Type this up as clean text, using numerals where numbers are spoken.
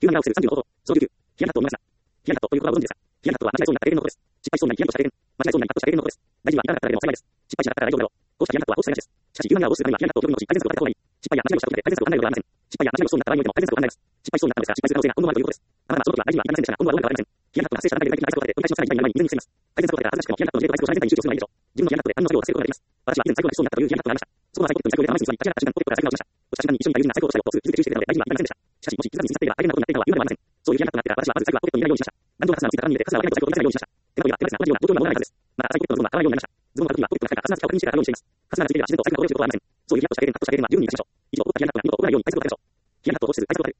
急なミラーをする30の方法。小救急。ヒヤリハットを見ました。ヒヤリハットという言葉をご存知ですか？ヒヤリハットは間違いそうになった経験のことです。失敗しそうなにヒヤッとした経験。間違いそうなにハッとした経験のことです。大事は至らなかっただけでも幸いです。失敗しなかったら大丈夫だろう。こうしたヒヤリハットは放置されがちです。しかし、急なミラーをするためにはヒヤリハットを病院のうち改善策を立てた方がいい。失敗や間違いをした時で改善策を考えるのではありません。失敗や間違いをしそうになった場合においても改善策を考えます。失敗しそうになったのですが、失敗する可能性が温度もあるということです。あなたはその時は大事には至りませんでしたが、温度はどうにか変わりません。ヒヤリハットが発生した段階で具体的な対策を立て、折り返しのさらに痛みになる前に水につけます。改善策を立てたら恥ずかしくもヒヤリハットの自己対策を最善に集中するのがいいでしょう。自分のヒヤリハットで反応作業をさせることができます。私は以前最高にしそうになったというヒヤリハットがありました。そこは最高点最高で生身に座り、立ち上がった瞬間ポケットから財布が落ちました。落ちた瞬間に一緒にいた友人が最高としたよとすぐ気づきしていたので大事には至りませんでした。しかし、もし気づかずに使っていれば大変なことになっていたのは言うまでもありません。そういうヒヤリハットがあってから私はまず財布はポケットに入れないようにしました。何度かカスナのついた紙に入れてカスナはないと財布を見せないようにしました。手の上は手までな同じような同調には戻らないはずです。また、財布ポケットのズボンは洗わないようになりました。ズボンを買うときにはポケットが入ったカスナ付きを確認してから買うようにしています。カスナが付いていれば自然と財布が驚くことはありません。そういうヒヤリハッとした経験、カットした経験は十分に活かしましょう。以上、僕がヒヤリハットが二度と起こらないように対策を立てましょう。ヒヤリハットを起こしつつ対策を立てる